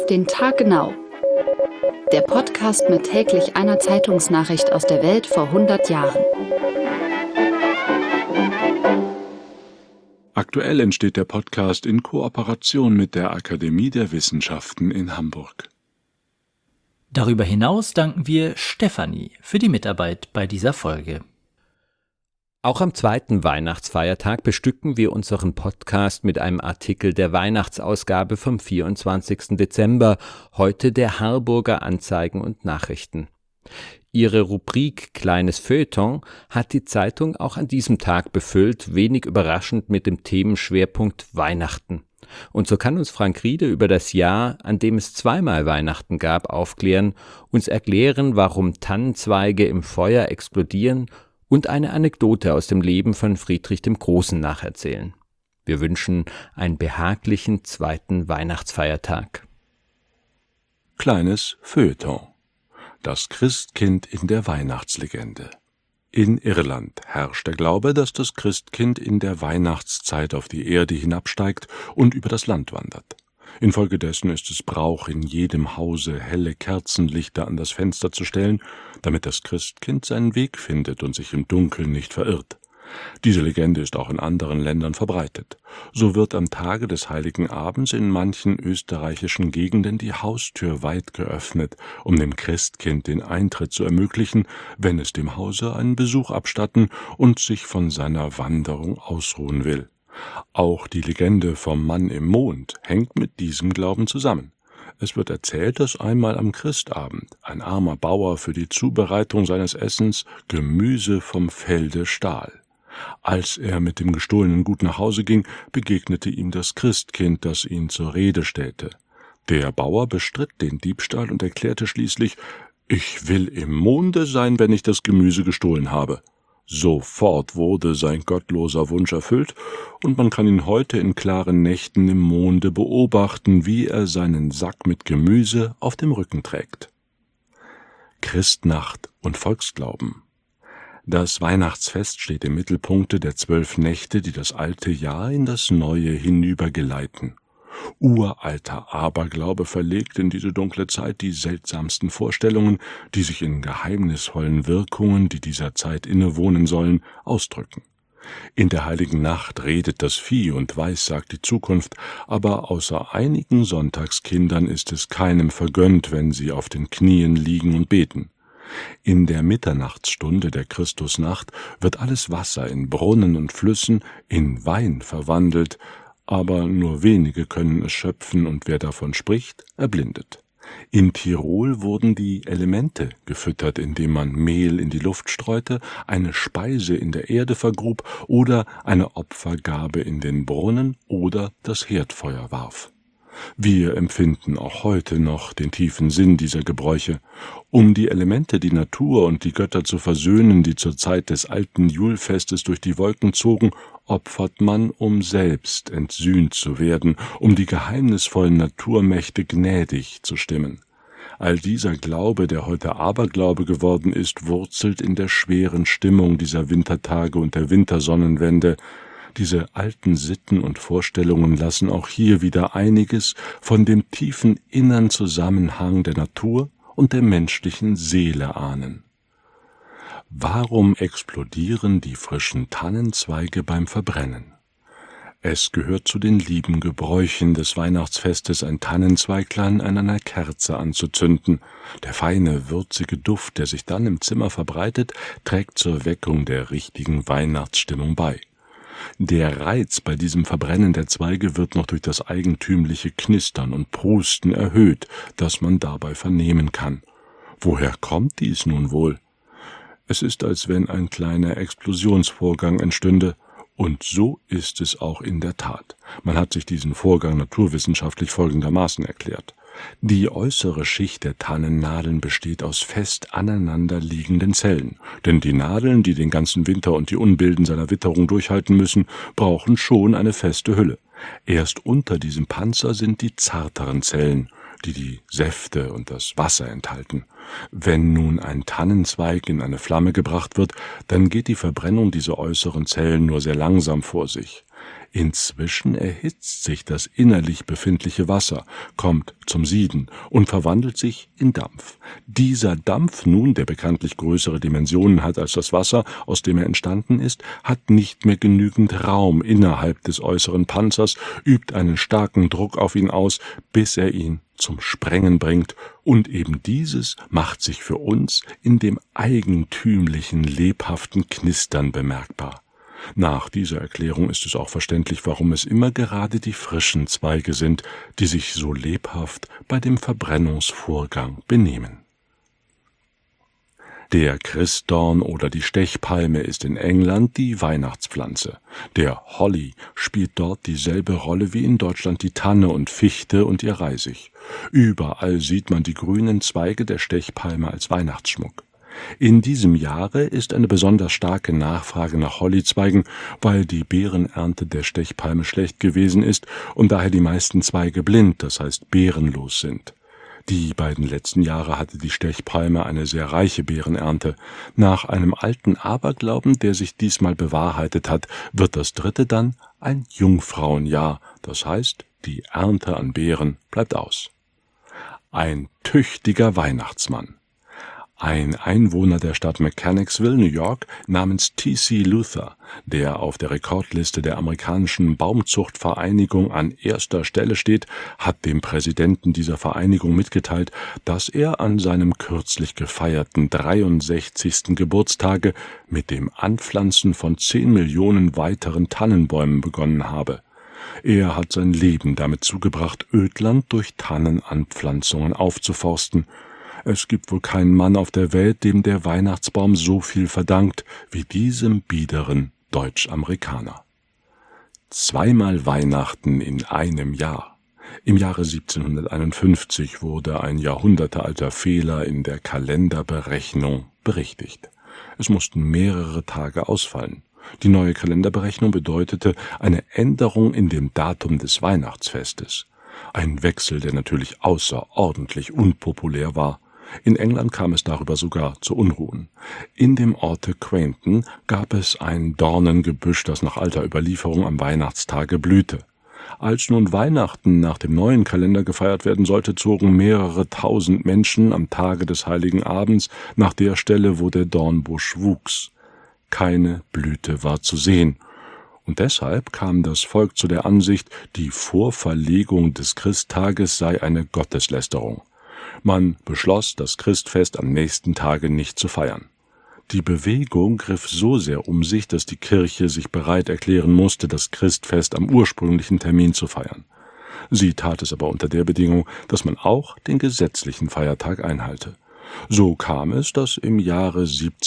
Auf den Tag genau. Der Podcast mit täglich einer Zeitungsnachricht aus der Welt vor 100 Jahren. Aktuell entsteht der Podcast in Kooperation mit der Akademie der Wissenschaften in Hamburg. Darüber hinaus danken wir Stefanie für die Mitarbeit bei dieser Folge. Auch am zweiten Weihnachtsfeiertag bestücken wir unseren Podcast mit einem Artikel der Weihnachtsausgabe vom 24. Dezember, heute der Harburger Anzeigen und Nachrichten. Ihre Rubrik Kleines Feuilleton hat die Zeitung auch an diesem Tag befüllt, wenig überraschend mit dem Themenschwerpunkt Weihnachten. Und so kann uns Frank Riede über das Jahr, an dem es zweimal Weihnachten gab, aufklären, uns erklären, warum Tannenzweige im Feuer explodieren und eine Anekdote aus dem Leben von Friedrich dem Großen nacherzählen. Wir wünschen einen behaglichen zweiten Weihnachtsfeiertag. Kleines Feuilleton. Das Christkind in der Weihnachtslegende. In Irland herrscht der Glaube, dass das Christkind in der Weihnachtszeit auf die Erde hinabsteigt und über das Land wandert. Infolgedessen ist es Brauch, in jedem Hause helle Kerzenlichter an das Fenster zu stellen, damit das Christkind seinen Weg findet und sich im Dunkeln nicht verirrt. Diese Legende ist auch in anderen Ländern verbreitet. So wird am Tage des Heiligen Abends in manchen österreichischen Gegenden die Haustür weit geöffnet, um dem Christkind den Eintritt zu ermöglichen, wenn es dem Hause einen Besuch abstatten und sich von seiner Wanderung ausruhen will. Auch die Legende vom Mann im Mond hängt mit diesem Glauben zusammen. Es wird erzählt, dass einmal am Christabend ein armer Bauer für die Zubereitung seines Essens Gemüse vom Felde stahl. Als er mit dem gestohlenen Gut nach Hause ging, begegnete ihm das Christkind, das ihn zur Rede stellte. Der Bauer bestritt den Diebstahl und erklärte schließlich: »Ich will im Monde sein, wenn ich das Gemüse gestohlen habe.« Sofort wurde sein gottloser Wunsch erfüllt, und man kann ihn heute in klaren Nächten im Monde beobachten, wie er seinen Sack mit Gemüse auf dem Rücken trägt. Christnacht und Volksglauben. Das Weihnachtsfest steht im Mittelpunkt der 12 Nächte, die das alte Jahr in das neue hinübergeleiten. Uralter Aberglaube verlegt in diese dunkle Zeit die seltsamsten Vorstellungen, die sich in geheimnisvollen Wirkungen, die dieser Zeit innewohnen sollen, ausdrücken. In der heiligen Nacht redet das Vieh und weissagt die Zukunft, aber außer einigen Sonntagskindern ist es keinem vergönnt, wenn sie auf den Knien liegen und beten. In der Mitternachtsstunde der Christusnacht wird alles Wasser in Brunnen und Flüssen in Wein verwandelt, aber nur wenige können es schöpfen, und wer davon spricht, erblindet. In Tirol wurden die Elemente gefüttert, indem man Mehl in die Luft streute, eine Speise in der Erde vergrub oder eine Opfergabe in den Brunnen oder das Herdfeuer warf. Wir empfinden auch heute noch den tiefen Sinn dieser Gebräuche. Um die Elemente, die Natur und die Götter zu versöhnen, die zur Zeit des alten Julfestes durch die Wolken zogen, opfert man, um selbst entsühnt zu werden, um die geheimnisvollen Naturmächte gnädig zu stimmen. All dieser Glaube, der heute Aberglaube geworden ist, wurzelt in der schweren Stimmung dieser Wintertage und der Wintersonnenwende. Diese alten Sitten und Vorstellungen lassen auch hier wieder einiges von dem tiefen inneren Zusammenhang der Natur und der menschlichen Seele ahnen. Warum explodieren die frischen Tannenzweige beim Verbrennen? Es gehört zu den lieben Gebräuchen des Weihnachtsfestes, ein Tannenzweiglein an einer Kerze anzuzünden. Der feine, würzige Duft, der sich dann im Zimmer verbreitet, trägt zur Weckung der richtigen Weihnachtsstimmung bei. Der Reiz bei diesem Verbrennen der Zweige wird noch durch das eigentümliche Knistern und Prusten erhöht, das man dabei vernehmen kann. Woher kommt dies nun wohl? Es ist, als wenn ein kleiner Explosionsvorgang entstünde, und so ist es auch in der Tat. Man hat sich diesen Vorgang naturwissenschaftlich folgendermaßen erklärt. Die äußere Schicht der Tannennadeln besteht aus fest aneinander liegenden Zellen, denn die Nadeln, die den ganzen Winter und die Unbilden seiner Witterung durchhalten müssen, brauchen schon eine feste Hülle. Erst unter diesem Panzer sind die zarteren Zellen. die die Säfte und das Wasser enthalten. Wenn nun ein Tannenzweig in eine Flamme gebracht wird, dann geht die Verbrennung dieser äußeren Zellen nur sehr langsam vor sich. Inzwischen erhitzt sich das innerlich befindliche Wasser, kommt zum Sieden und verwandelt sich in Dampf. Dieser Dampf nun, der bekanntlich größere Dimensionen hat als das Wasser, aus dem er entstanden ist, hat nicht mehr genügend Raum innerhalb des äußeren Panzers, übt einen starken Druck auf ihn aus, bis er ihn zum Sprengen bringt, und eben dieses macht sich für uns in dem eigentümlichen, lebhaften Knistern bemerkbar. Nach dieser Erklärung ist es auch verständlich, warum es immer gerade die frischen Zweige sind, die sich so lebhaft bei dem Verbrennungsvorgang benehmen. Der Christdorn oder die Stechpalme ist in England die Weihnachtspflanze. Der Holly spielt dort dieselbe Rolle wie in Deutschland die Tanne und Fichte und ihr Reisig. Überall sieht man die grünen Zweige der Stechpalme als Weihnachtsschmuck. In diesem Jahre ist eine besonders starke Nachfrage nach Hollyzweigen, weil die Beerenernte der Stechpalme schlecht gewesen ist und daher die meisten Zweige blind, das heißt beerenlos sind. Die beiden letzten Jahre hatte die Stechpalme eine sehr reiche Beerenernte. Nach einem alten Aberglauben, der sich diesmal bewahrheitet hat, wird das dritte dann ein Jungfrauenjahr, das heißt, die Ernte an Beeren bleibt aus. Ein tüchtiger Weihnachtsmann. Ein Einwohner der Stadt Mechanicsville, New York, namens T.C. Luther, der auf der Rekordliste der amerikanischen Baumzuchtvereinigung an erster Stelle steht, hat dem Präsidenten dieser Vereinigung mitgeteilt, dass er an seinem kürzlich gefeierten 63. Geburtstage mit dem Anpflanzen von 10 Millionen weiteren Tannenbäumen begonnen habe. Er hat sein Leben damit zugebracht, Ödland durch Tannenanpflanzungen aufzuforsten. Es gibt wohl keinen Mann auf der Welt, dem der Weihnachtsbaum so viel verdankt wie diesem biederen Deutsch-Amerikaner. Zweimal Weihnachten in einem Jahr. Im Jahre 1751 wurde ein jahrhundertealter Fehler in der Kalenderberechnung berichtigt. Es mussten mehrere Tage ausfallen. Die neue Kalenderberechnung bedeutete eine Änderung in dem Datum des Weihnachtsfestes. Ein Wechsel, der natürlich außerordentlich unpopulär war. In England kam es darüber sogar zu Unruhen. In dem Orte Quainton gab es ein Dornengebüsch, das nach alter Überlieferung am Weihnachtstage blühte. Als nun Weihnachten nach dem neuen Kalender gefeiert werden sollte, zogen mehrere tausend Menschen am Tage des Heiligen Abends nach der Stelle, wo der Dornbusch wuchs. Keine Blüte war zu sehen. Und deshalb kam das Volk zu der Ansicht, die Vorverlegung des Christtages sei eine Gotteslästerung. Man beschloss, das Christfest am nächsten Tage nicht zu feiern. Die Bewegung griff so sehr um sich, dass die Kirche sich bereit erklären musste, das Christfest am ursprünglichen Termin zu feiern. Sie tat es aber unter der Bedingung, dass man auch den gesetzlichen Feiertag einhalte. So kam es, dass im Jahre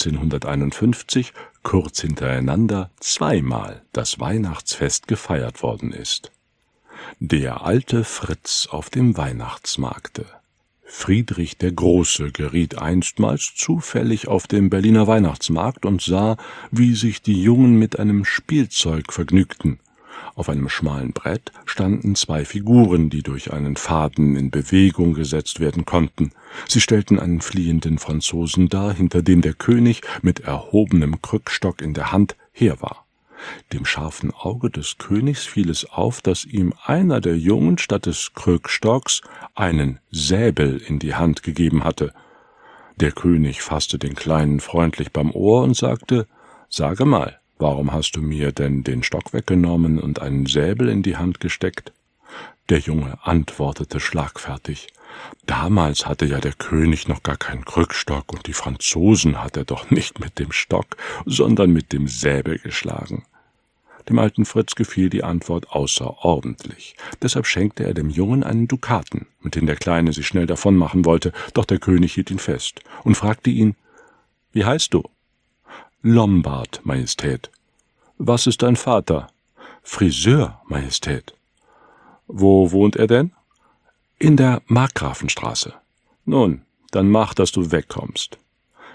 1751 kurz hintereinander zweimal das Weihnachtsfest gefeiert worden ist. Der alte Fritz auf dem Weihnachtsmarkte. Friedrich der Große geriet einstmals zufällig auf dem Berliner Weihnachtsmarkt und sah, wie sich die Jungen mit einem Spielzeug vergnügten. Auf einem schmalen Brett standen zwei Figuren, die durch einen Faden in Bewegung gesetzt werden konnten. Sie stellten einen fliehenden Franzosen dar, hinter dem der König mit erhobenem Krückstock in der Hand her war. Dem scharfen Auge des Königs fiel es auf, dass ihm einer der Jungen statt des Krückstocks einen Säbel in die Hand gegeben hatte. Der König fasste den Kleinen freundlich beim Ohr und sagte: »Sage mal, warum hast du mir denn den Stock weggenommen und einen Säbel in die Hand gesteckt?« Der Junge antwortete schlagfertig: »Damals hatte ja der König noch gar keinen Krückstock und die Franzosen hat er doch nicht mit dem Stock, sondern mit dem Säbel geschlagen.« Dem alten Fritz gefiel die Antwort außerordentlich. Deshalb schenkte er dem Jungen einen Dukaten, mit dem der Kleine sich schnell davonmachen wollte, doch der König hielt ihn fest und fragte ihn: »Wie heißt du?« »Lombard, Majestät.« »Was ist dein Vater?« »Friseur, Majestät.« »Wo wohnt er denn?« »In der Markgrafenstraße.« »Nun, dann mach, dass du wegkommst.«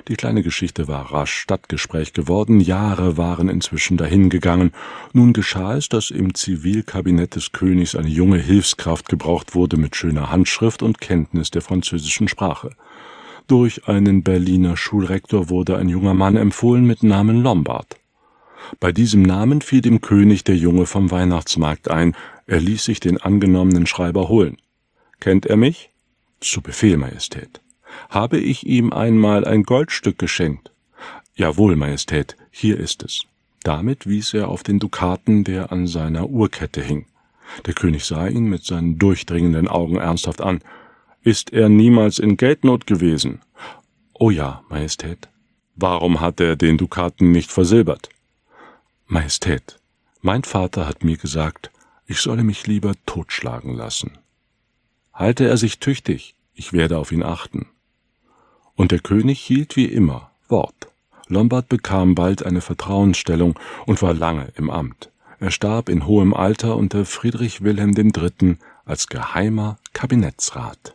Die kleine Geschichte war rasch Stadtgespräch geworden, Jahre waren inzwischen dahingegangen. Nun geschah es, dass im Zivilkabinett des Königs eine junge Hilfskraft gebraucht wurde mit schöner Handschrift und Kenntnis der französischen Sprache. Durch einen Berliner Schulrektor wurde ein junger Mann empfohlen mit Namen Lombard. Bei diesem Namen fiel dem König der Junge vom Weihnachtsmarkt ein. Er ließ sich den angenommenen Schreiber holen. »Kennt er mich?« »Zu Befehl, Majestät.« »Habe ich ihm einmal ein Goldstück geschenkt?« »Jawohl, Majestät, hier ist es.« Damit wies er auf den Dukaten, der an seiner Uhrkette hing. Der König sah ihn mit seinen durchdringenden Augen ernsthaft an. »Ist er niemals in Geldnot gewesen?« »Oh ja, Majestät.« »Warum hat er den Dukaten nicht versilbert?« »Majestät, mein Vater hat mir gesagt, ich solle mich lieber totschlagen lassen.« »Halte er sich tüchtig, ich werde auf ihn achten.« Und der König hielt wie immer Wort. Lombard bekam bald eine Vertrauensstellung und war lange im Amt. Er starb in hohem Alter unter Friedrich Wilhelm III. Als geheimer Kabinettsrat.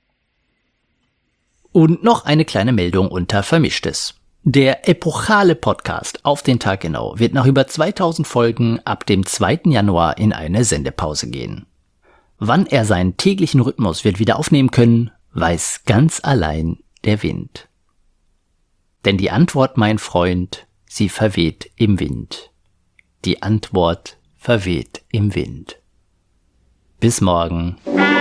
Und noch eine kleine Meldung unter Vermischtes. Der epochale Podcast Auf den Tag genau wird nach über 2000 Folgen ab dem 2. Januar in eine Sendepause gehen. Wann er seinen täglichen Rhythmus wird wieder aufnehmen können, weiß ganz allein der Wind. Denn die Antwort, mein Freund, sie verweht im Wind. Die Antwort verweht im Wind. Bis morgen.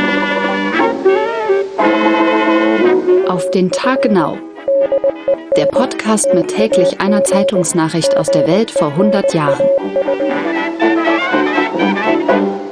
Auf den Tag genau. Der Podcast mit täglich einer Zeitungsnachricht aus der Welt vor 100 Jahren.